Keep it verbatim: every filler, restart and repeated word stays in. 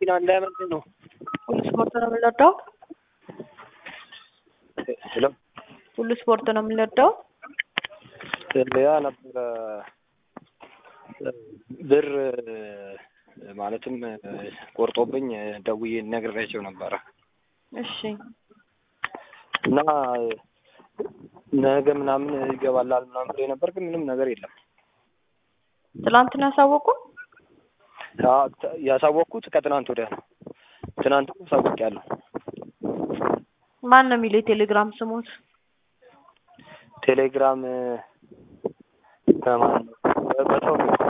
መኪና እንዳያመልጥ ነው። ሁሉ ስፖርት ነው የምንወደው። ሄሎ ሁሉ ስፖርት ነው የምንወደው። ያ ነበር ብር ማለትም ቆርጦብኝ ደውዬ ነግሬያቸው ነበር። እሺ እና ነገ ምናምን ይገባላል ምናምን ብሎ ነበር፣ ግን ምንም ነገር የለም። ትናንትና ያሳወቁ ያሳወቅኩት ከትናንት ወዲያ ነው። ትናንት ሳውቄያለሁ። ማን ነው የሚለው ቴሌግራም ስሙት? ቴሌግራም ከማን ነው? በሰው